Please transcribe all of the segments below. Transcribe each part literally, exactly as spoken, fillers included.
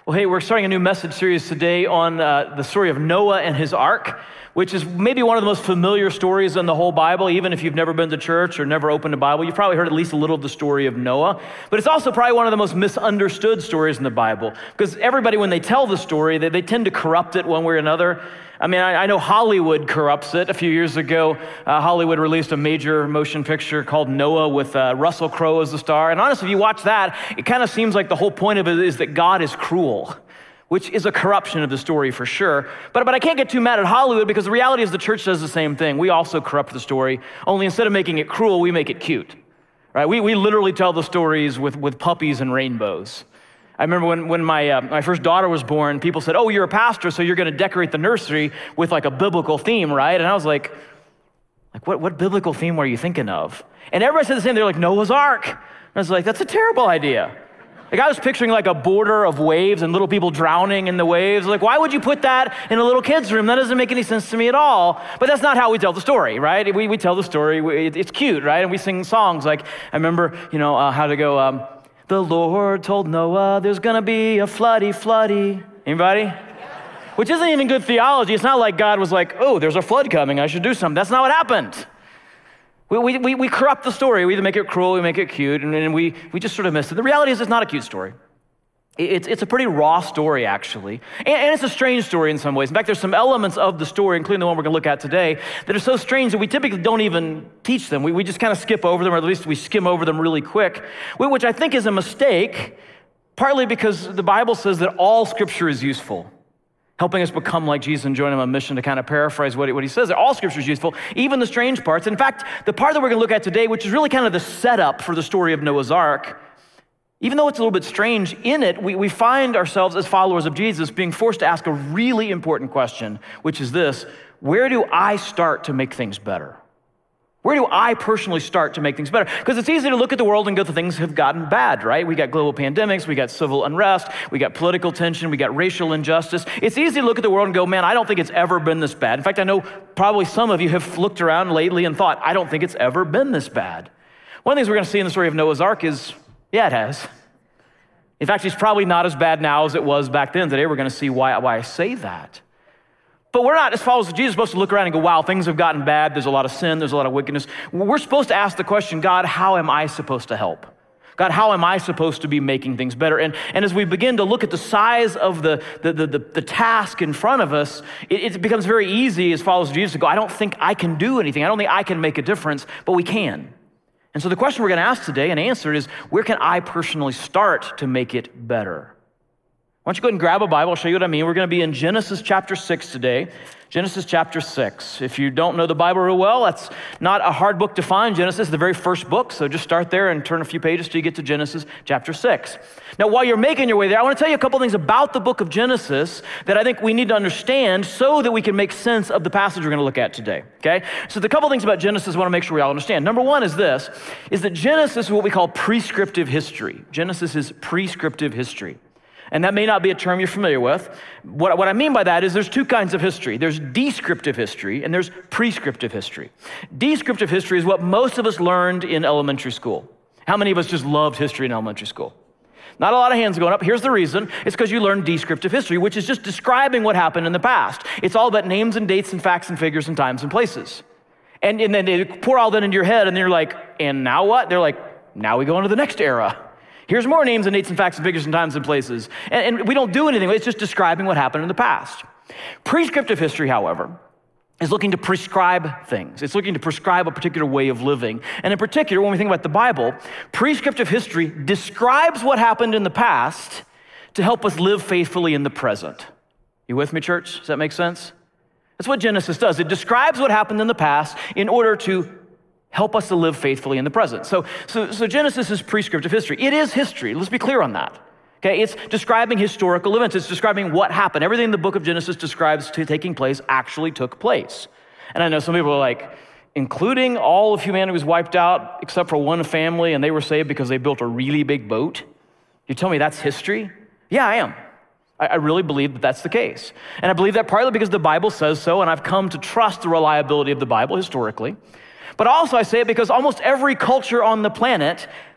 Well, hey, we're starting a new message series today on uh, the story of Noah and his ark, which is maybe one of the most familiar stories in the whole Bible. Even if you've never been to church or never opened a Bible, you've probably heard at least a little of the story of Noah. But it's also probably one of the most misunderstood stories in the Bible, because everybody, when they tell the story, they, they tend to corrupt it one way or another. I mean, I, I know Hollywood corrupts it. A few years ago, uh, Hollywood released a major motion picture called Noah with uh, Russell Crowe as the star. And honestly, if you watch that, it kind of seems like the whole point of it is that God is cruel, which is a corruption of the story for sure. But, but I can't get too mad at Hollywood, because the reality is the church does the same thing. We also corrupt the story, only instead of making it cruel, we make it cute, right? We, we literally tell the stories with, with puppies and rainbows. I remember when, when my, uh, my first daughter was born, people said, oh, you're a pastor, so you're gonna decorate the nursery with like a biblical theme, right? And I was like, like what, what biblical theme were you thinking of? And everybody said the same, they're like, Noah's Ark. And I was like, that's a terrible idea. Like, I was picturing like a border of waves and little people drowning in the waves. Like, why would you put that in a little kid's room? That doesn't make any sense to me at all. But that's not how we tell the story, right? We, we tell the story, we, it's cute, right? And we sing songs like, I remember, you know, uh, how to go, um, the Lord told Noah there's gonna be a floody, floody. Anybody? Which isn't even good theology. It's not like God was like, oh, there's a flood coming, I should do something. That's not what happened. We, we, we corrupt the story. We either make it cruel, we make it cute, and, and we, we just sort of miss it. The reality is it's not a cute story. It's, it's a pretty raw story, actually. And, and it's a strange story in some ways. In fact, there's some elements of the story, including the one we're gonna look at today, that are so strange that we typically don't even teach them. We, we just kind of skip over them, or at least we skim over them really quick, which I think is a mistake, partly because the Bible says that all scripture is useful, helping us become like Jesus and join him on a mission, to kind of paraphrase what he, what he says. All scripture is useful, even the strange parts. In fact, the part that we're gonna look at today, which is really kind of the setup for the story of Noah's Ark, even though it's a little bit strange, in it, we, we find ourselves as followers of Jesus being forced to ask a really important question, which is this: where do I start to make things better? Where do I personally start to make things better? Because it's easy to look at the world and go, things have gotten bad, right? We got global pandemics, we got civil unrest, we got political tension, we got racial injustice. It's easy to look at the world and go, man, I don't think it's ever been this bad. In fact, I know probably some of you have looked around lately and thought, I don't think it's ever been this bad. One of the things we're gonna see in the story of Noah's Ark is, yeah, it has. In fact, it's probably not as bad now as it was back then. Today we're gonna see why, why I say that. But we're not, as followers of Jesus, supposed to look around and go, wow, things have gotten bad, there's a lot of sin, there's a lot of wickedness. We're supposed to ask the question, God, how am I supposed to help? God, how am I supposed to be making things better? And, and as we begin to look at the size of the, the, the, the, the task in front of us, it, it becomes very easy as followers of Jesus to go, I don't think I can do anything, I don't think I can make a difference, but we can. And so the question we're gonna ask today and answer is, where can I personally start to make it better? Why don't you go ahead and grab a Bible, I'll show you what I mean. We're gonna be in Genesis chapter six today. Genesis chapter six. If you don't know the Bible real well, that's not a hard book to find. Genesis is the very first book, so just start there and turn a few pages till you get to Genesis chapter six. Now, while you're making your way there, I wanna tell you a couple things about the book of Genesis that I think we need to understand so that we can make sense of the passage we're gonna look at today, okay? So the couple things about Genesis I wanna make sure we all understand. Number one is this, is that Genesis is what we call prescriptive history. Genesis is prescriptive history. And that may not be a term you're familiar with. What, what I mean by that is there's two kinds of history. There's descriptive history and there's prescriptive history. Descriptive history is what most of us learned in elementary school. How many of us just loved history in elementary school? Not a lot of hands going up. Here's the reason. It's because you learned descriptive history, which is just describing what happened in the past. It's all about names and dates and facts and figures and times and places. And, and then they pour all that into your head and you're like, and now what? They're like, now we go into the next era. Here's more names and dates and facts and figures and times and places. And, and we don't do anything. It's just describing what happened in the past. Prescriptive history, however, is looking to prescribe things. It's looking to prescribe a particular way of living. And in particular, when we think about the Bible, prescriptive history describes what happened in the past to help us live faithfully in the present. You with me, church? Does that make sense? That's what Genesis does. It describes what happened in the past in order to help us to live faithfully in the present. So, so, so Genesis is prescriptive history. It is history. Let's be clear on that. Okay, it's describing historical events. It's describing what happened. Everything the book of Genesis describes to taking place actually took place. And I know some people are like, including all of humanity was wiped out except for one family and they were saved because they built a really big boat. You tell me that's history? Yeah, I am. I, I really believe that that's the case. And I believe that partly because the Bible says so, and I've come to trust the reliability of the Bible historically. But also I say it because almost every culture on the planet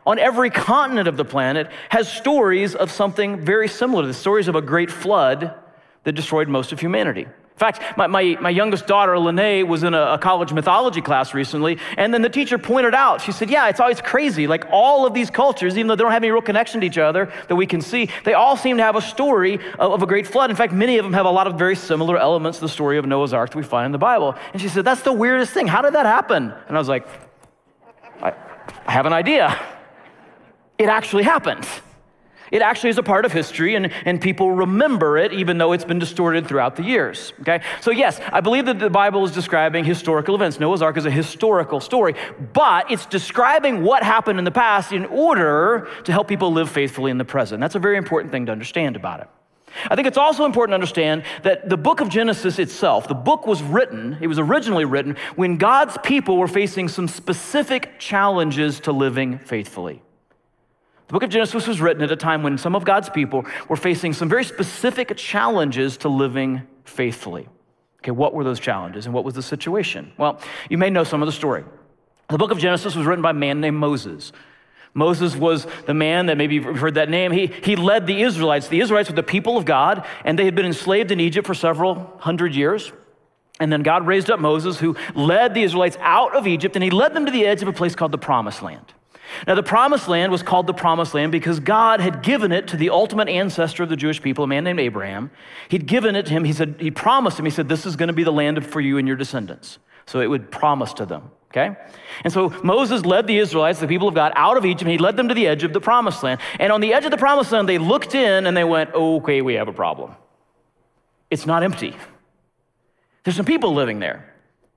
on every continent of the planet has stories of something very similar to this, stories of a great flood that destroyed most of humanity. In fact, my, my, my youngest daughter, Lene, was in a, a college mythology class recently, and then the teacher pointed out, she said, yeah, it's always crazy. Like all of these cultures, even though they don't have any real connection to each other that we can see, they all seem to have a story of, of a great flood. In fact, many of them have a lot of very similar elements to the story of Noah's Ark that we find in the Bible. And she said, that's the weirdest thing. How did that happen? And I was like, I, I have an idea. It actually happened. It actually is a part of history, and, and people remember it, even though it's been distorted throughout the years, okay? So yes, I believe that the Bible is describing historical events. Noah's Ark is a historical story, but it's describing what happened in the past in order to help people live faithfully in the present. That's a very important thing to understand about it. I think it's also important to understand that the book of Genesis itself, the book was written, it was originally written when God's people were facing some specific challenges to living faithfully. The book of Genesis was written at a time when some of God's people were facing some very specific challenges to living faithfully. Okay, what were those challenges and what was the situation? Well, you may know some of the story. The book of Genesis was written by a man named Moses. Moses was the man that maybe you've heard that name. He, he led the Israelites. The Israelites were the people of God, and they had been enslaved in Egypt for several hundred years. And then God raised up Moses, who led the Israelites out of Egypt, and he led them to the edge of a place called the Promised Land. Now, the Promised Land was called the Promised Land because God had given it to the ultimate ancestor of the Jewish people, a man named Abraham. He'd given it to him. He said, he promised him, he said, this is going to be the land for you and your descendants. So it would promise to them, okay? And so Moses led the Israelites, the people of God, out of Egypt, and he led them to the edge of the Promised Land. And on the edge of the Promised Land, they looked in and they went, okay, we have a problem. It's not empty. There's some people living there.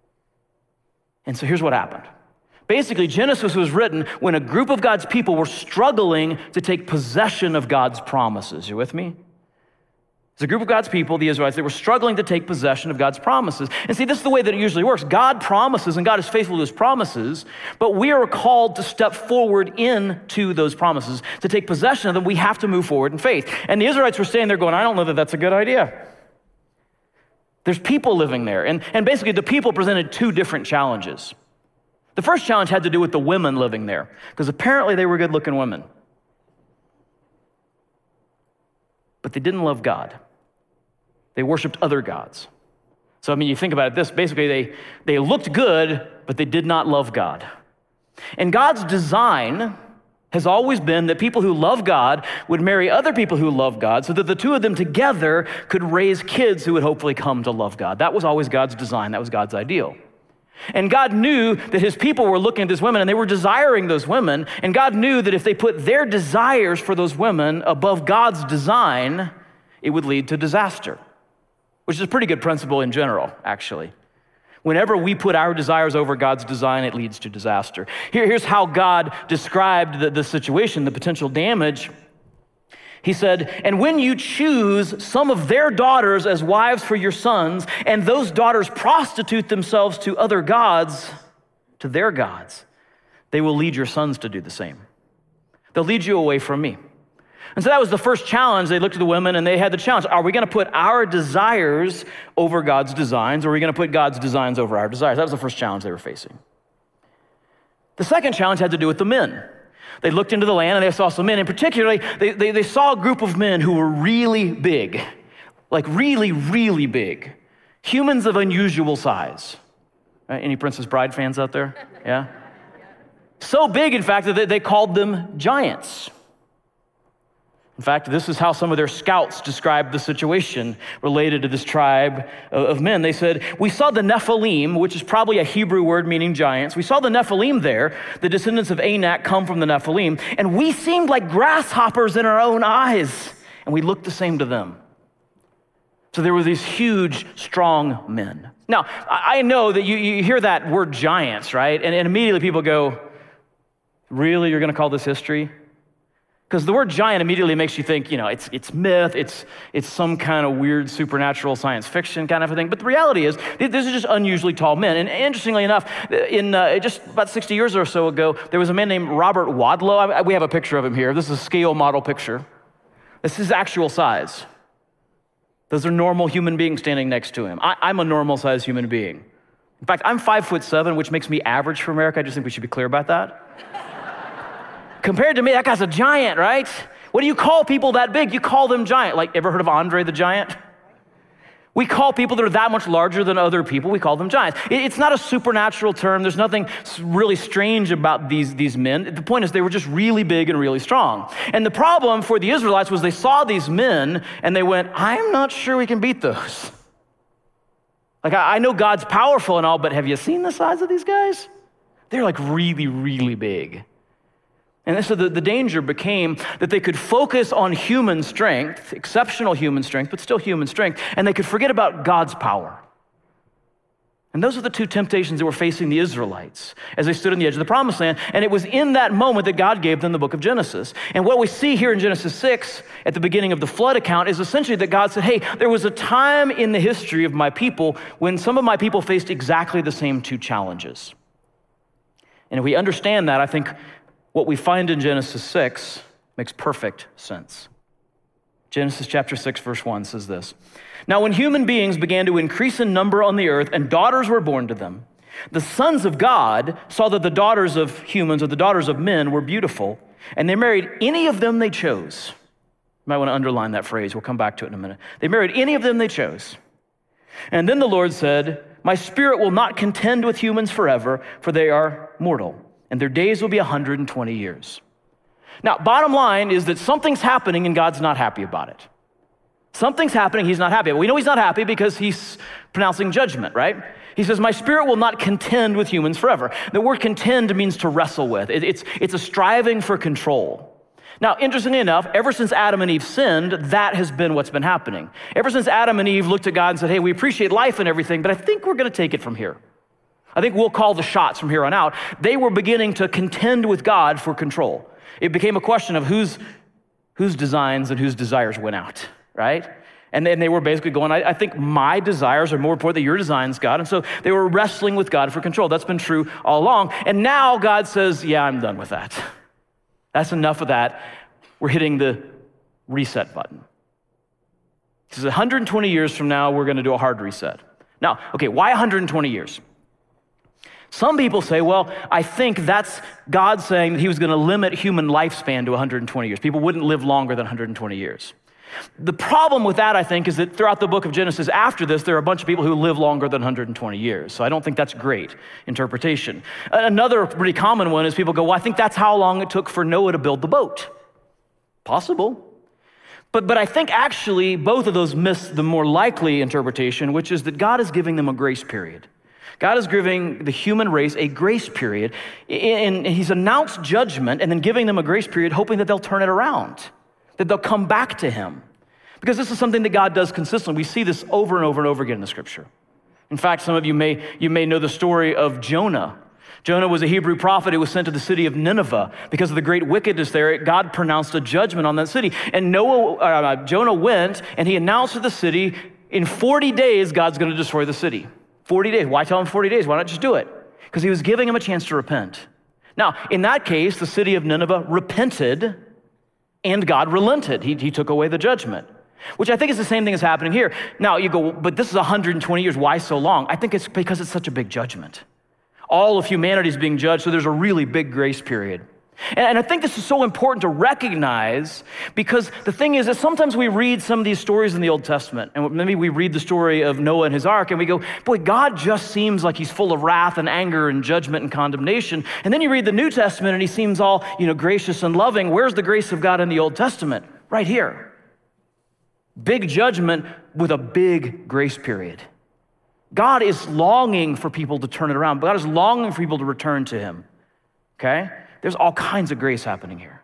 And so here's what happened. Basically, Genesis was written when a group of God's people were struggling to take possession of God's promises. You with me? It's a group of God's people, the Israelites, they were struggling to take possession of God's promises. And see, this is the way that it usually works. God promises, and God is faithful to his promises, but we are called to step forward into those promises. To take possession of them, we have to move forward in faith. And the Israelites were standing there going, I don't know that that's a good idea. There's people living there. And, and basically, the people presented two different challenges. The first challenge had to do with the women living there, because apparently they were good-looking women. But they didn't love God. They worshiped other gods. So, I mean, you think about it this, basically they, they looked good, but they did not love God. And God's design has always been that people who love God would marry other people who love God so that the two of them together could raise kids who would hopefully come to love God. That was always God's design. That was God's ideal. And God knew that his people were looking at these women and they were desiring those women. And God knew that if they put their desires for those women above God's design, it would lead to disaster, which is a pretty good principle in general, actually. Whenever we put our desires over God's design, it leads to disaster. Here, here's how God described the, the situation, the potential damage. He said, and when you choose some of their daughters as wives for your sons, and those daughters prostitute themselves to other gods, to their gods, they will lead your sons to do the same. They'll lead you away from me. And so that was the first challenge. They looked at the women and they had the challenge. Are we going to put our desires over God's designs, or are we going to put God's designs over our desires? That was the first challenge they were facing. The second challenge had to do with the men. They looked into the land and they saw some men. And particularly, they, they, they saw a group of men who were really big, like really, really big. Humans of unusual size. Right? Any Princess Bride fans out there? Yeah? So big, in fact, that they, they called them giants. In fact, this is how some of their scouts described the situation related to this tribe of men. They said, we saw the Nephilim, which is probably a Hebrew word meaning giants. We saw the Nephilim there. The descendants of Anak come from the Nephilim. And we seemed like grasshoppers in our own eyes. And we looked the same to them. So there were these huge, strong men. Now, I know that you, you hear that word giants, right? And, and immediately people go, really, you're going to call this history? Because the word giant immediately makes you think, you know, it's it's myth, it's it's some kind of weird supernatural science fiction kind of a thing. But the reality is, these are just unusually tall men. And interestingly enough, in uh, just about sixty years or so ago, there was a man named Robert Wadlow. I, we have a picture of him here. This is a scale model picture. This is actual size. Those are normal human beings standing next to him. I, I'm a normal sized human being. In fact, I'm five foot seven, which makes me average for America. I just think we should be clear about that. compared to me, that guy's a giant, right? What do you call people that big? You call them giant. Like, ever heard of Andre the Giant? We call people that are that much larger than other people, we call them giants. It's not a supernatural term. There's nothing really strange about these, these men. The point is they were just really big and really strong. And the problem for the Israelites was they saw these men and they went, I'm not sure we can beat those. Like, I, I know God's powerful and all, but have you seen the size of these guys? They're like really, really big. And so the, the danger became that they could focus on human strength, exceptional human strength, but still human strength, and they could forget about God's power. And those are the two temptations that were facing the Israelites as they stood on the edge of the promised land. And it was in that moment that God gave them the book of Genesis. And what we see here in Genesis six at the beginning of the flood account is essentially that God said, hey, there was a time in the history of my people when some of my people faced exactly the same two challenges. And if we understand that, I think what we find in Genesis six makes perfect sense. Genesis chapter six, verse one says this. Now, when human beings began to increase in number on the earth and daughters were born to them, the sons of God saw that the daughters of humans or the daughters of men were beautiful, and they married any of them they chose. You might want to underline that phrase. We'll come back to it in a minute. They married any of them they chose. And then the Lord said, my spirit will not contend with humans forever, for they are mortal, and their days will be one hundred twenty years. Now, bottom line is that something's happening and God's not happy about it. Something's happening, he's not happy. We know he's not happy because he's pronouncing judgment, right? He says, my spirit will not contend with humans forever. The word contend means to wrestle with. It, it's, it's a striving for control. Now, interestingly enough, ever since Adam and Eve sinned, that has been what's been happening. Ever since Adam and Eve looked at God and said, hey, we appreciate life and everything, but I think we're going to take it from here. I think we'll call the shots from here on out. They were beginning to contend with God for control. It became a question of whose, whose designs and whose desires went out, right? And then they were basically going, I, I think my desires are more important than your designs, God. And so they were wrestling with God for control. That's been true all along. And now God says, yeah, I'm done with that. That's enough of that. We're hitting the reset button. He says one hundred twenty years from now, we're going to do a hard reset. Now, okay, why one hundred twenty years? Some people say, well, I think that's God saying that he was going to limit human lifespan to one hundred twenty years. People wouldn't live longer than one hundred twenty years. The problem with that, I think, is that throughout the book of Genesis, after this, there are a bunch of people who live longer than one hundred twenty years. So I don't think that's great interpretation. Another pretty common one is people go, well, I think that's how long it took for Noah to build the boat. Possible. But, but I think actually both of those miss the more likely interpretation, which is that God is giving them a grace period. God is giving the human race a grace period, and he's announced judgment and then giving them a grace period, hoping that they'll turn it around, that they'll come back to him. Because this is something that God does consistently. We see this over and over and over again in the scripture. In fact, some of you may, you may know the story of Jonah. Jonah was a Hebrew prophet who was sent to the city of Nineveh. Because of the great wickedness there, God pronounced a judgment on that city. And Noah, uh, Jonah went and he announced to the city, in forty days, God's going to destroy the city. forty days. Why tell him forty days? Why not just do it? Because he was giving him a chance to repent. Now, in that case, the city of Nineveh repented and God relented. He, he took away the judgment, which I think is the same thing that's happening here. Now, you go, but this is one hundred twenty years. Why so long? I think it's because it's such a big judgment. All of humanity is being judged, so there's a really big grace period. And, and I think this is so important to recognize, because the thing is that sometimes we read some of these stories in the Old Testament, and maybe we read the story of Noah and his ark, and we go, boy, God just seems like he's full of wrath and anger and judgment and condemnation. And then you read the New Testament, and he seems all, you know, gracious and loving. Where's the grace of God in the Old Testament? Right here. Big judgment with a big grace period. God is longing for people to turn it around. God is longing for people to return to him, okay? There's all kinds of grace happening here.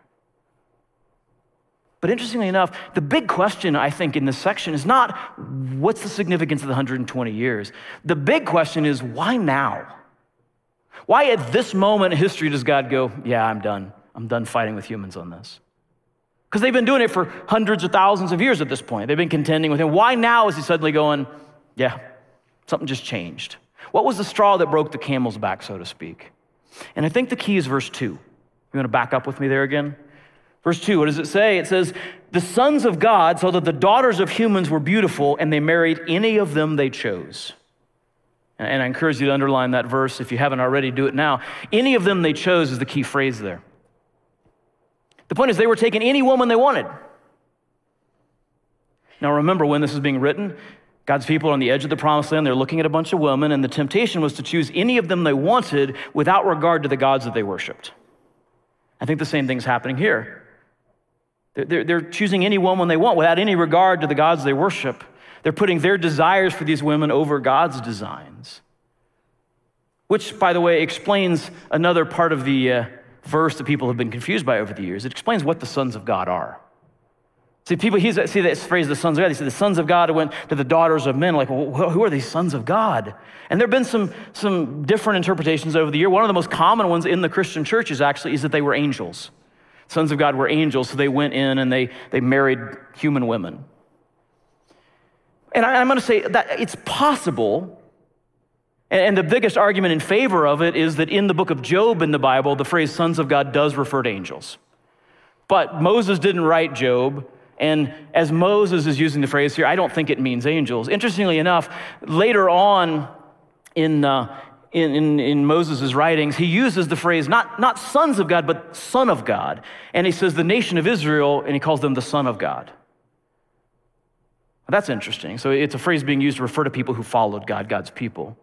But interestingly enough, the big question, I think, in this section is not what's the significance of the one hundred twenty years. The big question is, why now? Why at this moment in history does God go, yeah, I'm done. I'm done fighting with humans on this? Because they've been doing it for hundreds of thousands of years at this point. They've been contending with him. Why now is he suddenly going, yeah, something just changed? What was the straw that broke the camel's back, so to speak? And I think the key is verse two. You want to back up with me there again? Verse two, what does it say? It says, the sons of God saw that the daughters of humans were beautiful, and they married any of them they chose. And I encourage you to underline that verse. If you haven't already, do it now. Any of them they chose is the key phrase there. The point is they were taking any woman they wanted. Now remember, when this is being written, God's people are on the edge of the promised land. They're looking at a bunch of women, and the temptation was to choose any of them they wanted without regard to the gods that they worshiped. I think the same thing's happening here. They're, they're, they're choosing any woman they want without any regard to the gods they worship. They're putting their desires for these women over God's designs, which, by the way, explains another part of the uh, verse that people have been confused by over the years. It explains what the sons of God are. See, people he's, see this phrase, the sons of God. They say the sons of God went to the daughters of men. Like, well, who are these sons of God? And there have been some, some different interpretations over the year. One of the most common ones in the Christian churches actually is that they were angels. Sons of God were angels, so they went in and they, they married human women. And I, I'm going to say that it's possible. And the biggest argument in favor of it is that in the book of Job in the Bible, the phrase sons of God does refer to angels. But Moses didn't write Job, and as Moses is using the phrase here, I don't think it means angels. Interestingly enough, later on in, uh, in, in, in Moses' writings, he uses the phrase not, not sons of God, but son of God. And he says the nation of Israel, and he calls them the son of God. That's interesting. So it's a phrase being used to refer to people who followed God, God's people.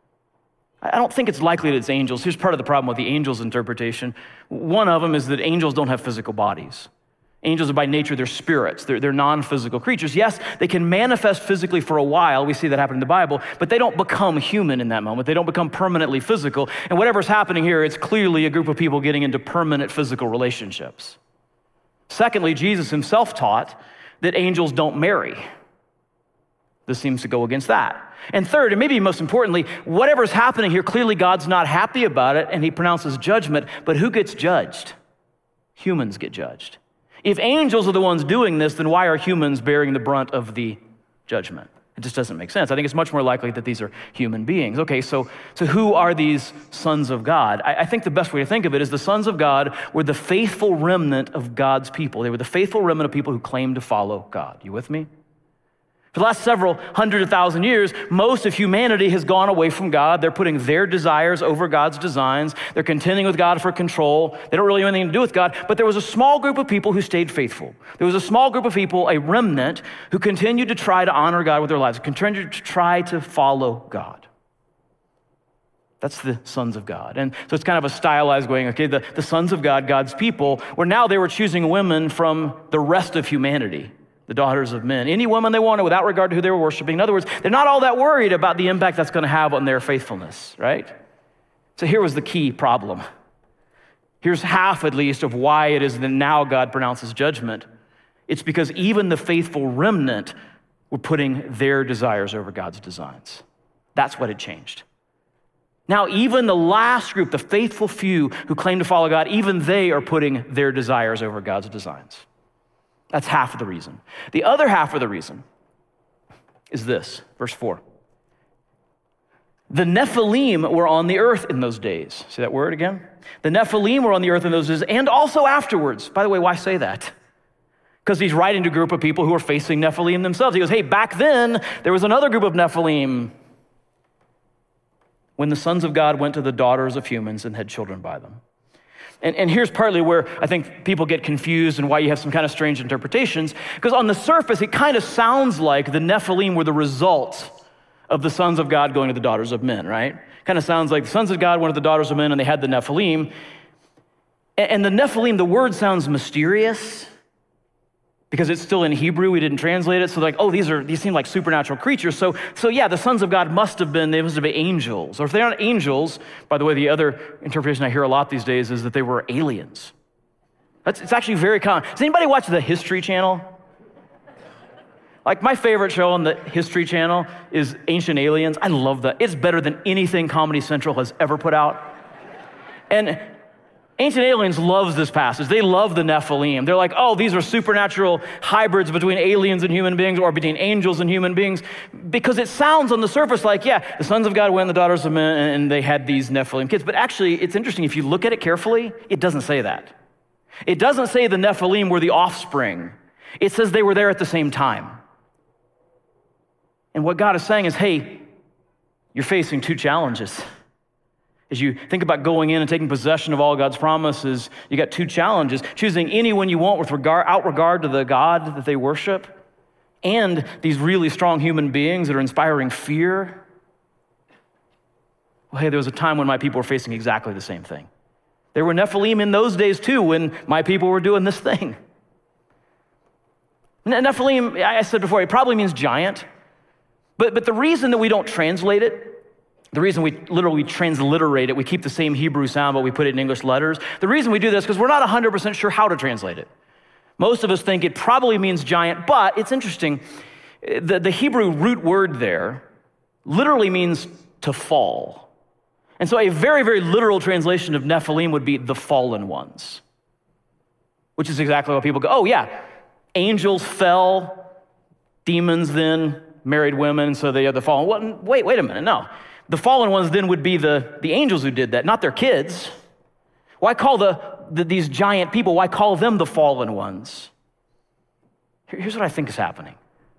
I don't think it's likely that it's angels. Here's part of the problem with the angels' interpretation. One of them is that angels don't have physical bodies. Angels are by nature, they're spirits. They're, they're non-physical creatures. Yes, they can manifest physically for a while. We see that happen in the Bible, but they don't become human in that moment. They don't become permanently physical. And whatever's happening here, it's clearly a group of people getting into permanent physical relationships. Secondly, Jesus himself taught that angels don't marry. This seems to go against that. And third, and maybe most importantly, whatever's happening here, clearly God's not happy about it, and he pronounces judgment. But who gets judged? Humans get judged. If angels are the ones doing this, then why are humans bearing the brunt of the judgment? It just doesn't make sense. I think it's much more likely that these are human beings. Okay, so, so who are these sons of God? I, I think the best way to think of it is the sons of God were the faithful remnant of God's people. They were the faithful remnant of people who claimed to follow God. You with me? For the last several hundred of thousand years, most of humanity has gone away from God. They're putting their desires over God's designs. They're contending with God for control. They don't really have anything to do with God. But there was a small group of people who stayed faithful. There was a small group of people, a remnant, who continued to try to honor God with their lives, continued to try to follow God. That's the sons of God. And so it's kind of a stylized going, okay, the, the sons of God, God's people, where now they were choosing women from the rest of humanity. The daughters of men, any woman they wanted without regard to who they were worshiping. In other words, they're not all that worried about the impact that's going to have on their faithfulness, right? So here was the key problem. Here's half, at least, of why it is that now God pronounces judgment. It's because even the faithful remnant were putting their desires over God's designs. That's what had changed. Now, even the last group, the faithful few who claim to follow God, even they are putting their desires over God's designs. That's half of the reason. The other half of the reason is this, verse four. The Nephilim were on the earth in those days. See that word again? The Nephilim were on the earth in those days, and also afterwards. By the way, why say that? Because he's writing to a group of people who are facing Nephilim themselves. He goes, hey, back then, there was another group of Nephilim when the sons of God went to the daughters of humans and had children by them. And, and here's partly where I think people get confused and why you have some kind of strange interpretations. Because on the surface, it kind of sounds like the Nephilim were the result of the sons of God going to the daughters of men, right? Kind of sounds like the sons of God went to the daughters of men and they had the Nephilim. And, and the Nephilim, the word sounds mysterious because it's still in Hebrew. We didn't translate it. So like, oh, these are these seem like supernatural creatures. So, so yeah, the sons of God must have been, they must have been angels. Or if they aren't angels, by the way, the other interpretation I hear a lot these days is that they were aliens. That's, it's actually very common. Does anybody watch the History Channel? Like my favorite show on the History Channel is Ancient Aliens. I love that. It's better than anything Comedy Central has ever put out. And Ancient Aliens loves this passage. They love the Nephilim. They're like, oh, these are supernatural hybrids between aliens and human beings or between angels and human beings, because it sounds on the surface like, yeah, the sons of God went, the daughters of men, and they had these Nephilim kids. But actually, it's interesting. If you look at it carefully, it doesn't say that. It doesn't say the Nephilim were the offspring. It says they were there at the same time. And what God is saying is, hey, you're facing two challenges. As you think about going in and taking possession of all God's promises, you got two challenges: choosing anyone you want with regard, out regard to the God that they worship, and these really strong human beings that are inspiring fear. Well, hey, there was a time when my people were facing exactly the same thing. There were Nephilim in those days too, when my people were doing this thing. Nephilim, I said before, it probably means giant. But, but the reason that we don't translate it, the reason we literally transliterate it, we keep the same Hebrew sound, but we put it in English letters. The reason we do this is because we're not one hundred percent sure how to translate it. Most of us think it probably means giant, but it's interesting. The, the Hebrew root word there literally means to fall. And so a very, very literal translation of Nephilim would be the fallen ones, which is exactly what people go, oh yeah, angels fell, demons then married women, so they are the fallen. Well, wait, wait a minute, no. The fallen ones then would be the, the angels who did that, not their kids. Why call the, the these giant people, why call them the fallen ones? Here's what I think is happening.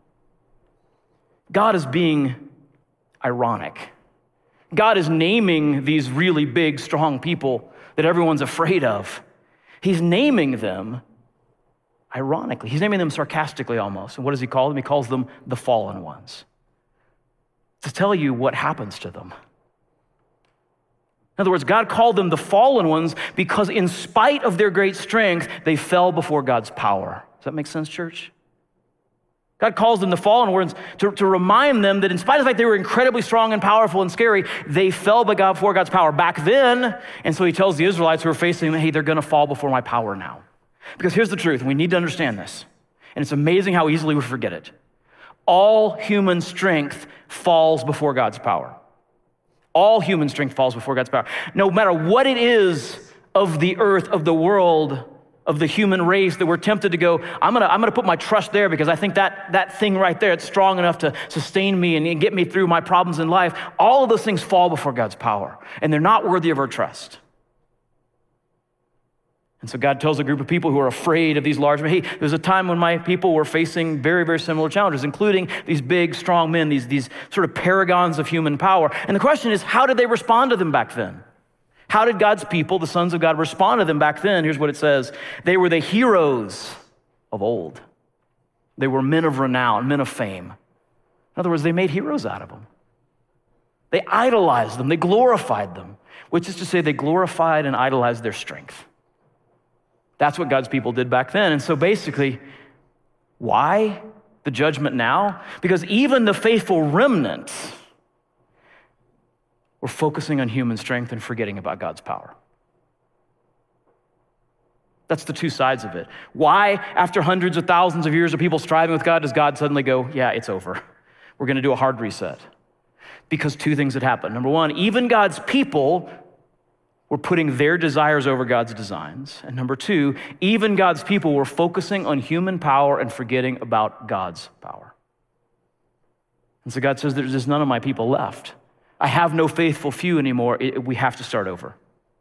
God is being ironic. God is naming these really big, strong people that everyone's afraid of. He's naming them ironically. He's naming them sarcastically almost. And what does he call them? He calls them the fallen ones. To tell you what happens to them. In other words, God called them the fallen ones because in spite of their great strength, they fell before God's power. Does that make sense, church? God calls them the fallen ones to, to remind them that in spite of the fact they were incredibly strong and powerful and scary, they fell before God's power back then. And so he tells the Israelites who are facing them, hey, they're going to fall before my power now. Because here's the truth, and we need to understand this. And it's amazing how easily we forget it. All human strength falls before God's power. All human strength falls before God's power. No matter what it is of the earth, of the world, of the human race that we're tempted to go, I'm gonna, I'm gonna put my trust there because I think that, that thing right there, it's strong enough to sustain me and get me through my problems in life. All of those things fall before God's power, and they're not worthy of our trust. And so God tells a group of people who are afraid of these large men, hey, there was a time when my people were facing very, very similar challenges, including these big, strong men, these, these sort of paragons of human power. And the question is, how did they respond to them back then? How did God's people, the sons of God, respond to them back then? Here's what it says. They were the heroes of old. They were men of renown, men of fame. In other words, they made heroes out of them. They idolized them. They glorified them, which is to say they glorified and idolized their strength. That's what God's people did back then. And so basically, why the judgment now? Because even the faithful remnant we're focusing on human strength and forgetting about God's power. That's the two sides of it. Why, after hundreds of thousands of years of people striving with God, does God suddenly go, yeah, it's over. We're going to do a hard reset? Because two things had happened. Number one, even God's people were putting their desires over God's designs. And number two, even God's people were focusing on human power and forgetting about God's power. And so God says, there's just none of my people left. I have no faithful few anymore. It, we have to start over.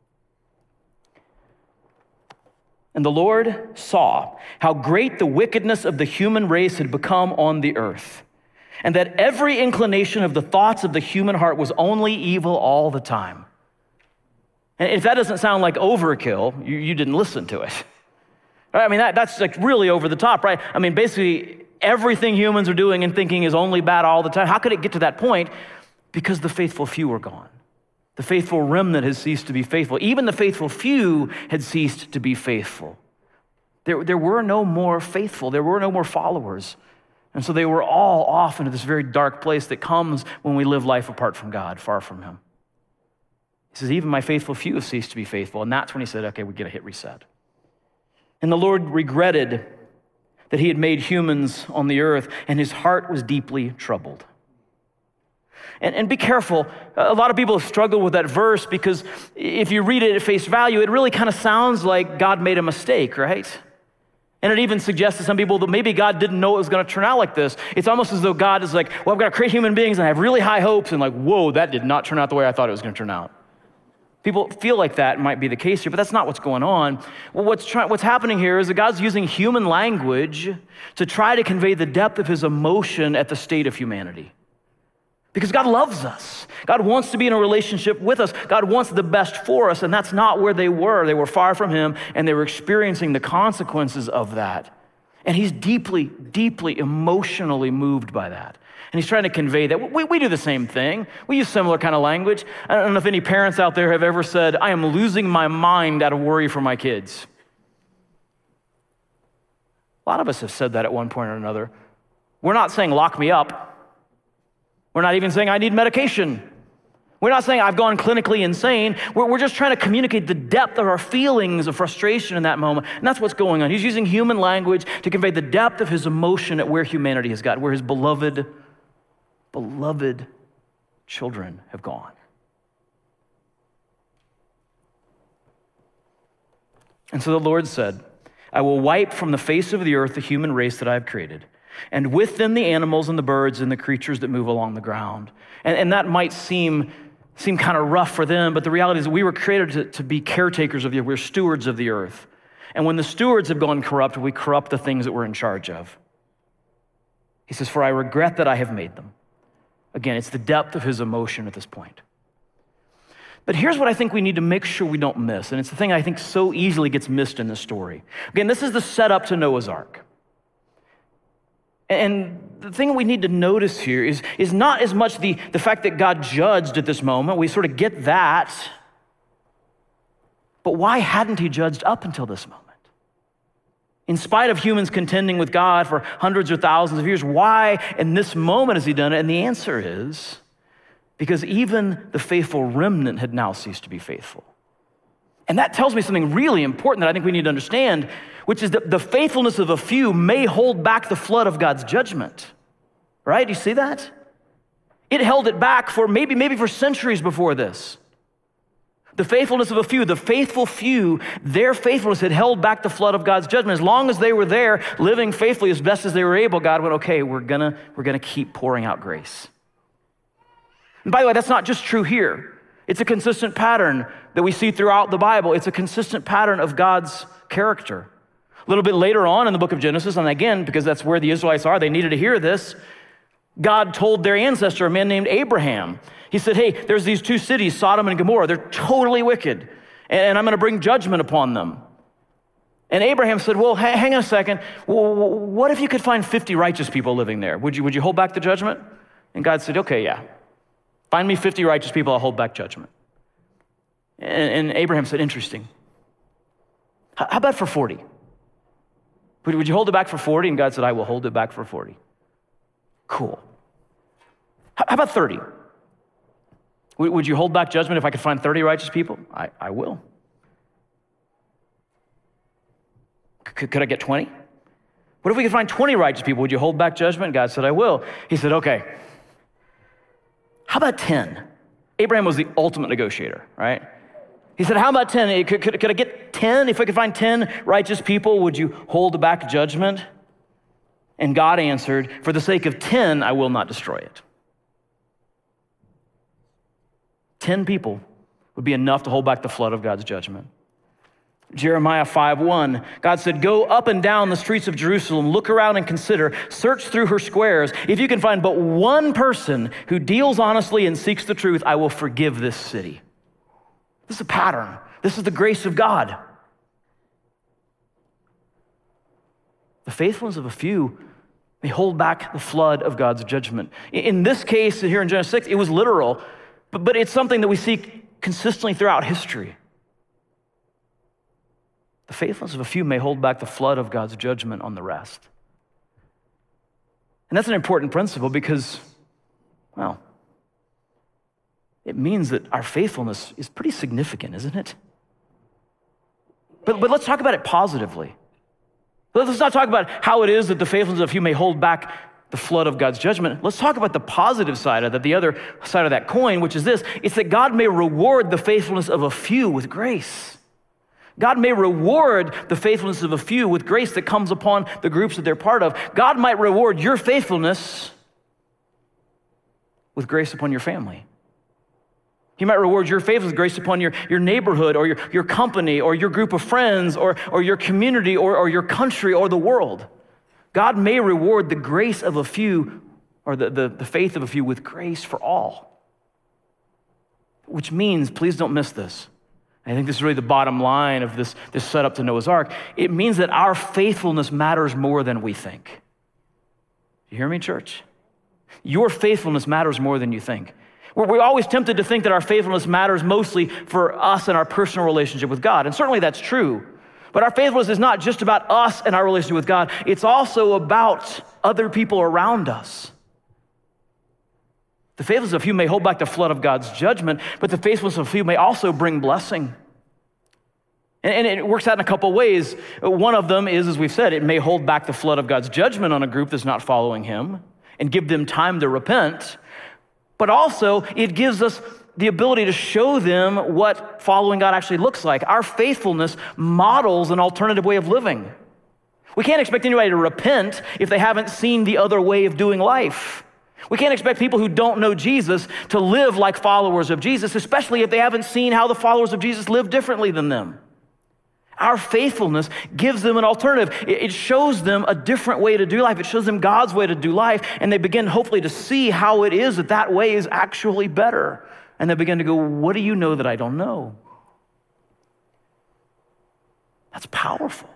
And the Lord saw how great the wickedness of the human race had become on the earth, and that every inclination of the thoughts of the human heart was only evil all the time. And if that doesn't sound like overkill, you, you didn't listen to it. I mean, that, that's like really over the top, right? I mean, basically, everything humans are doing and thinking is only bad all the time. How could it get to that point? Because the faithful few are gone. The faithful remnant has ceased to be faithful. Even the faithful few had ceased to be faithful. There, there were no more faithful. There were no more followers. And so they were all off into this very dark place that comes when we live life apart from God, far from him. He says, even my faithful few have ceased to be faithful. And that's when he said, okay, we get to hit reset. And the Lord regretted that he had made humans on the earth, and his heart was deeply troubled. And, and be careful. A lot of people struggle with that verse because if you read it at face value, it really kind of sounds like God made a mistake, right? And it even suggests to some people that maybe God didn't know it was going to turn out like this. It's almost as though God is like, well, I've got to create human beings and I have really high hopes, and like, whoa, that did not turn out the way I thought it was going to turn out. People feel like that might be the case here, but that's not what's going on. Well, what's, try- what's happening here is that God's using human language to try to convey the depth of his emotion at the state of humanity. Because God loves us. God wants to be in a relationship with us. God wants the best for us, and that's not where they were. They were far from him, and they were experiencing the consequences of that. And he's deeply, deeply emotionally moved by that. And he's trying to convey that. We, we do the same thing. We use similar kind of language. I don't know if any parents out there have ever said, I am losing my mind out of worry for my kids. A lot of us have said that at one point or another. We're not saying, lock me up. We're not even saying I need medication. We're not saying I've gone clinically insane. We're, we're just trying to communicate the depth of our feelings of frustration in that moment. And that's what's going on. He's using human language to convey the depth of his emotion at where humanity has got, where his beloved, beloved children have gone. And so the Lord said, I will wipe from the face of the earth the human race that I have created, and with them the animals and the birds and the creatures that move along the ground. And, and that might seem, seem kind of rough for them, but the reality is that we were created to, to be caretakers of the earth. We're stewards of the earth. And when the stewards have gone corrupt, we corrupt the things that we're in charge of. He says, for I regret that I have made them. Again, it's the depth of his emotion at this point. But here's what I think we need to make sure we don't miss, and it's the thing I think so easily gets missed in this story. Again, this is the setup to Noah's Ark. And the thing we need to notice here is, is not as much the, the fact that God judged at this moment. We sort of get that. But why hadn't he judged up until this moment? In spite of humans contending with God for hundreds or thousands of years, why in this moment has he done it? And the answer is because even the faithful remnant had now ceased to be faithful. And that tells me something really important that I think we need to understand, which is that the faithfulness of a few may hold back the flood of God's judgment. Right? Do you see that? It held it back for maybe, maybe for centuries before this. The faithfulness of a few, the faithful few, their faithfulness had held back the flood of God's judgment. As long as they were there, living faithfully as best as they were able, God went, okay, we're gonna, we're gonna keep pouring out grace. And by the way, that's not just true here. It's a consistent pattern that we see throughout the Bible. It's a consistent pattern of God's character. A little bit later on in the book of Genesis, and again, because that's where the Israelites are, they needed to hear this, God told their ancestor, a man named Abraham, he said, hey, there's these two cities, Sodom and Gomorrah. They're totally wicked, and I'm going to bring judgment upon them. And Abraham said, well, hang on a second. Well, what if you could find fifty righteous people living there? Would you, would you hold back the judgment? And God said, okay, yeah. Find me fifty righteous people, I'll hold back judgment. And, and Abraham said, interesting. How, how about for forty? Would, would you hold it back for forty? And God said, I will hold it back for forty. Cool. How, how about thirty? Would, would you hold back judgment if I could find thirty righteous people? I, I will. C- could I get twenty? What if we could find twenty righteous people? Would you hold back judgment? God said, I will. He said, okay. How about ten? Abraham was the ultimate negotiator, right? He said, how about ten? Could, could, could I get ten? If I could find ten righteous people, would you hold back judgment? And God answered, for the sake of ten, I will not destroy it. Ten people would be enough to hold back the flood of God's judgment. Jeremiah five one, God said, go up and down the streets of Jerusalem, look around and consider, search through her squares. If you can find but one person who deals honestly and seeks the truth, I will forgive this city. This is a pattern. This is the grace of God. The faithfulness of a few may hold back the flood of God's judgment. In this case, here in Genesis six, it was literal, but, but it's something that we see consistently throughout history. The faithfulness of a few may hold back the flood of God's judgment on the rest. And that's an important principle because, well, it means that our faithfulness is pretty significant, isn't it? But, but let's talk about it positively. Let's not talk about how it is that the faithfulness of a few may hold back the flood of God's judgment. Let's talk about the positive side of that, the other side of that coin, which is this. It's that God may reward the faithfulness of a few with grace. God may reward the faithfulness of a few with grace that comes upon the groups that they're part of. God might reward your faithfulness with grace upon your family. He might reward your faithfulness with grace upon your, your neighborhood or your, your company or your group of friends or, or your community or, or your country or the world. God may reward the grace of a few or the, the, the faith of a few with grace for all. Which means, please don't miss this. I think this is really the bottom line of this, this setup to Noah's Ark. It means that our faithfulness matters more than we think. You hear me, church? Your faithfulness matters more than you think. We're, we're always tempted to think that our faithfulness matters mostly for us and our personal relationship with God. And certainly that's true. But our faithfulness is not just about us and our relationship with God. It's also about other people around us. The faithfulness of few may hold back the flood of God's judgment, but the faithfulness of few may also bring blessing. And, and it works out in a couple ways. One of them is, as we've said, it may hold back the flood of God's judgment on a group that's not following him and give them time to repent. But also, it gives us the ability to show them what following God actually looks like. Our faithfulness models an alternative way of living. We can't expect anybody to repent if they haven't seen the other way of doing life. We can't expect people who don't know Jesus to live like followers of Jesus, especially if they haven't seen how the followers of Jesus live differently than them. Our faithfulness gives them an alternative. It shows them a different way to do life. It shows them God's way to do life, and they begin hopefully to see how it is that that way is actually better. And they begin to go, what do you know that I don't know? That's powerful.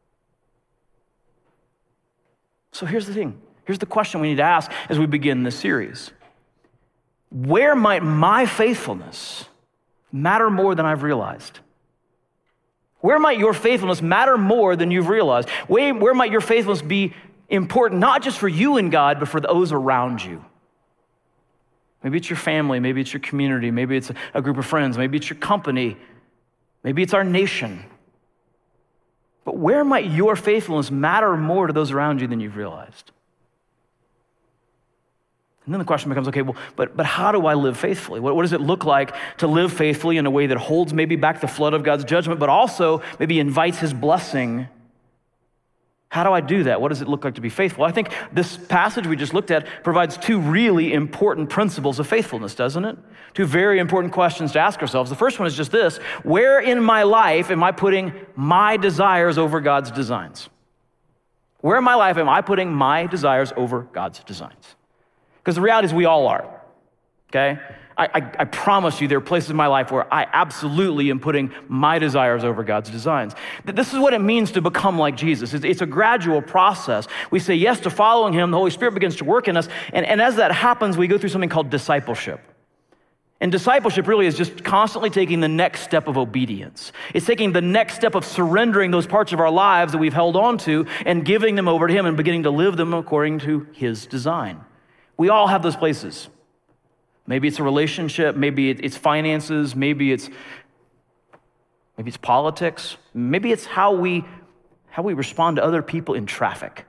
So here's the thing. Here's the question we need to ask as we begin this series. Where might my faithfulness matter more than I've realized? Where might your faithfulness matter more than you've realized? Where, where might your faithfulness be important, not just for you and God, but for those around you? Maybe it's your family, maybe it's your community, maybe it's a group of friends, maybe it's your company, maybe it's our nation. But where might your faithfulness matter more to those around you than you've realized? And then the question becomes, okay, well, but, but how do I live faithfully? What, what does it look like to live faithfully in a way that holds maybe back the flood of God's judgment, but also maybe invites his blessing? How do I do that? What does it look like to be faithful? I think this passage we just looked at provides two really important principles of faithfulness, doesn't it? Two very important questions to ask ourselves. The first one is just this: where in my life am I putting my desires over God's designs? Where in my life am I putting my desires over God's designs? Because the reality is we all are, okay? I, I, I promise you there are places in my life where I absolutely am putting my desires over God's designs. This is what it means to become like Jesus. It's, it's a gradual process. We say yes to following him, the Holy Spirit begins to work in us, and, and as that happens, we go through something called discipleship. And discipleship really is just constantly taking the next step of obedience. It's taking the next step of surrendering those parts of our lives that we've held on to and giving them over to him and beginning to live them according to his design. We all have those places. Maybe it's a relationship, maybe it's finances, maybe it's maybe it's politics, maybe it's how we how we respond to other people in traffic.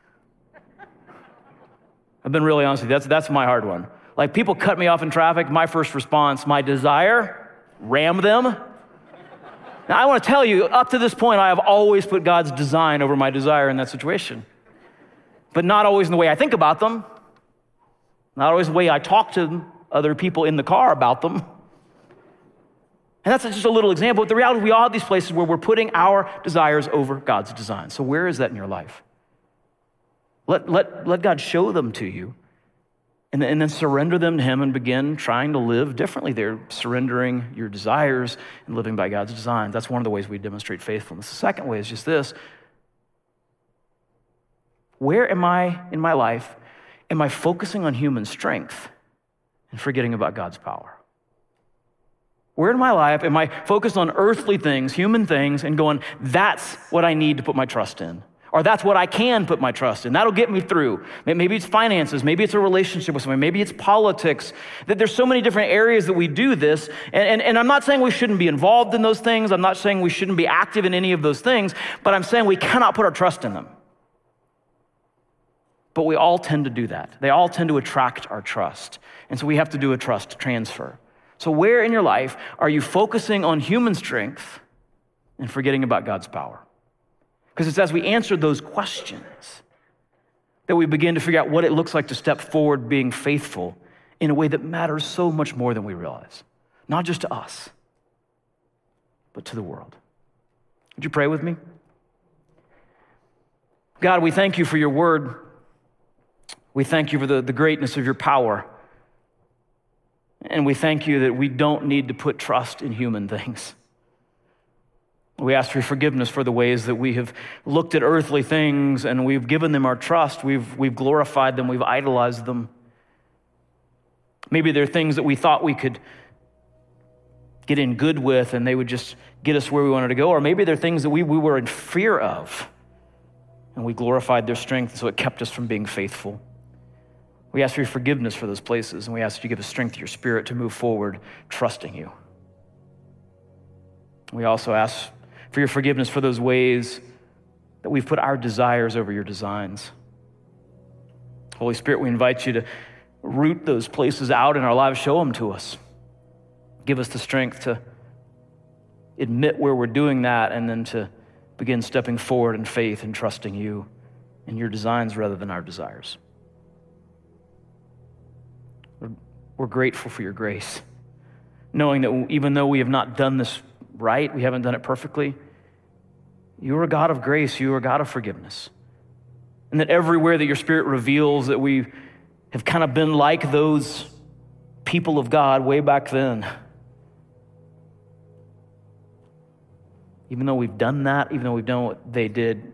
I've been really honest with you, that's that's my hard one. Like, people cut me off in traffic, my first response, my desire, ram them. Now, I want to tell you, up to this point, I have always put God's design over my desire in that situation. But not always in the way I think about them. Not always the way I talk to other people in the car about them. And that's just a little example. But the reality is we all have these places where we're putting our desires over God's design. So where is that in your life? Let, let, let God show them to you, and then, and then surrender them to him and begin trying to live differently there, surrendering your desires and living by God's design. That's one of the ways we demonstrate faithfulness. The second way is just this. Where am I in my life? Am I focusing on human strength and forgetting about God's power? Where in my life am I focused on earthly things, human things, and going, that's what I need to put my trust in? Or that's what I can put my trust in. That'll get me through. Maybe it's finances. Maybe it's a relationship with someone. Maybe it's politics. That there's so many different areas that we do this. And, and, and I'm not saying we shouldn't be involved in those things. I'm not saying we shouldn't be active in any of those things. But I'm saying we cannot put our trust in them. But we all tend to do that. They all tend to attract our trust. And so we have to do a trust transfer. So where in your life are you focusing on human strength and forgetting about God's power? Because it's as we answer those questions that we begin to figure out what it looks like to step forward being faithful in a way that matters so much more than we realize. Not just to us, but to the world. Would you pray with me? God, we thank you for your word. We thank you for the, the greatness of your power. And we thank you that we don't need to put trust in human things. We ask for your forgiveness for the ways that we have looked at earthly things and we've given them our trust. We've, we've glorified them. We've idolized them. Maybe they're things that we thought we could get in good with and they would just get us where we wanted to go. Or maybe they're things that we, we were in fear of and we glorified their strength, so it kept us from being faithful. We ask for your forgiveness for those places, and we ask that you give us strength to your spirit to move forward, trusting you. We also ask for your forgiveness for those ways that we've put our desires over your designs. Holy Spirit, we invite you to root those places out in our lives. Show them to us. Give us the strength to admit where we're doing that and then to begin stepping forward in faith and trusting you and your designs rather than our desires. We're, we're grateful for your grace, knowing that even though we have not done this right, we haven't done it perfectly, you are a God of grace, you are a God of forgiveness. And that everywhere that your Spirit reveals that we have kind of been like those people of God way back then, even though we've done that, even though we've done what they did,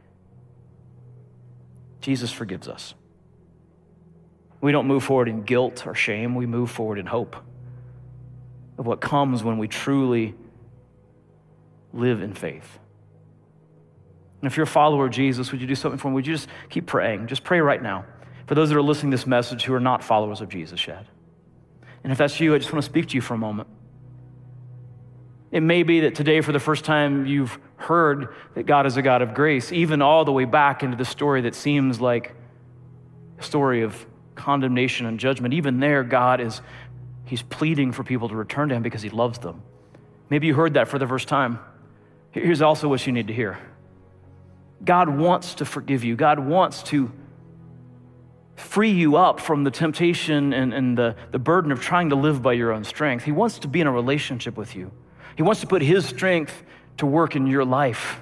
Jesus forgives us. We don't move forward in guilt or shame, we move forward in hope of what comes when we truly live in faith. And if you're a follower of Jesus, would you do something for me? Would you just keep praying? Just pray right now. For those that are listening to this message who are not followers of Jesus yet. And if that's you, I just want to speak to you for a moment. It may be that today, for the first time, you've heard that God is a God of grace, even all the way back into the story that seems like a story of condemnation and judgment. Even there, God is, he's pleading for people to return to him because he loves them. Maybe you heard that for the first time. Here's also what you need to hear. God wants to forgive you. God wants to free you up from the temptation and, and the, the burden of trying to live by your own strength. He wants to be in a relationship with you. He wants to put his strength to work in your life.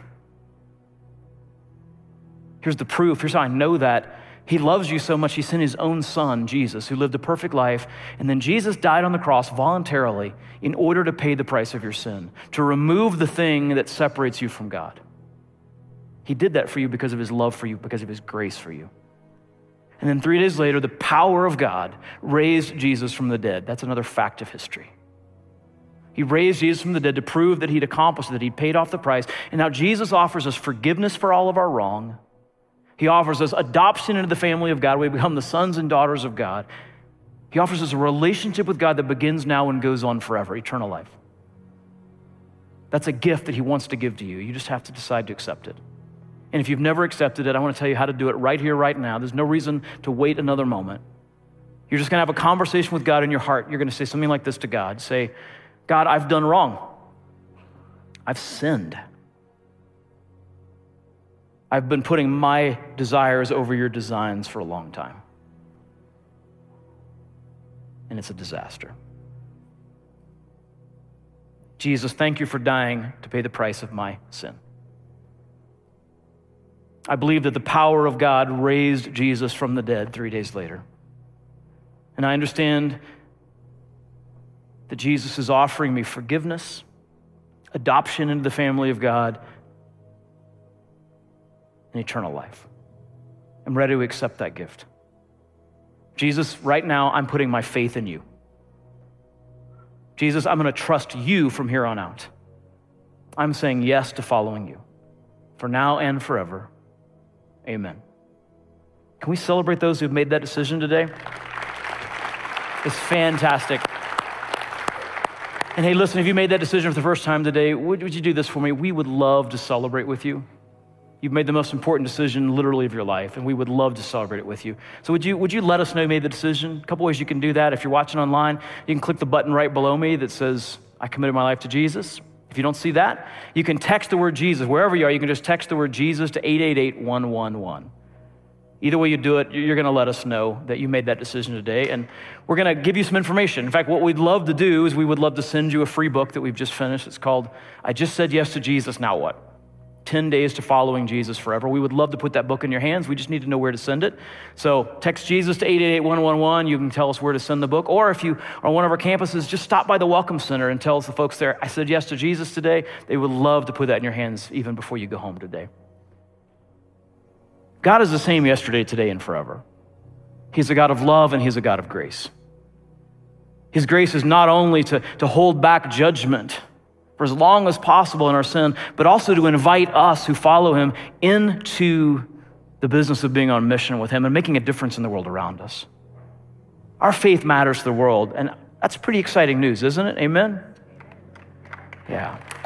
Here's the proof. Here's how I know that. He loves you so much, he sent his own son, Jesus, who lived a perfect life. And then Jesus died on the cross voluntarily in order to pay the price of your sin, to remove the thing that separates you from God. He did that for you because of his love for you, because of his grace for you. And then three days later, the power of God raised Jesus from the dead. That's another fact of history. He raised Jesus from the dead to prove that he'd accomplished it, that he'd paid off the price. And now Jesus offers us forgiveness for all of our wrong. He offers us adoption into the family of God. We become the sons and daughters of God. He offers us a relationship with God that begins now and goes on forever, eternal life. That's a gift that he wants to give to you. You just have to decide to accept it. And if you've never accepted it, I want to tell you how to do it right here, right now. There's no reason to wait another moment. You're just going to have a conversation with God in your heart. You're going to say something like this to God. Say, God, I've done wrong. I've sinned. I've been putting my desires over your designs for a long time. And it's a disaster. Jesus, thank you for dying to pay the price of my sin. I believe that the power of God raised Jesus from the dead three days later. And I understand that Jesus is offering me forgiveness, adoption into the family of God, and eternal life. I'm ready to accept that gift. Jesus, right now, I'm putting my faith in you. Jesus, I'm going to trust you from here on out. I'm saying yes to following you for now and forever. Amen. Can we celebrate those who've made that decision today? It's fantastic. And hey, listen, if you made that decision for the first time today, would, would you do this for me? We would love to celebrate with you. You've made the most important decision literally of your life, and we would love to celebrate it with you. So would you would you let us know you made the decision? A couple ways you can do that. If you're watching online, you can click the button right below me that says, I committed my life to Jesus. If you don't see that, you can text the word Jesus. Wherever you are, you can just text the word Jesus to eight eight eight, one one one. Either way you do it, you're going to let us know that you made that decision today, and we're going to give you some information. In fact, what we'd love to do is we would love to send you a free book that we've just finished. It's called, I Just Said Yes to Jesus, Now What? ten days to Following Jesus Forever. We would love to put that book in your hands. We just need to know where to send it. So text Jesus to eight eight eight, one one one. You can tell us where to send the book. Or if you are on one of our campuses, just stop by the Welcome Center and tell us the folks there, I said yes to Jesus today. They would love to put that in your hands even before you go home today. God is the same yesterday, today, and forever. He's a God of love and he's a God of grace. His grace is not only to, to hold back judgment for as long as possible in our sin, but also to invite us who follow him into the business of being on mission with him and making a difference in the world around us. Our faith matters to the world, and that's pretty exciting news, isn't it? Amen? Yeah.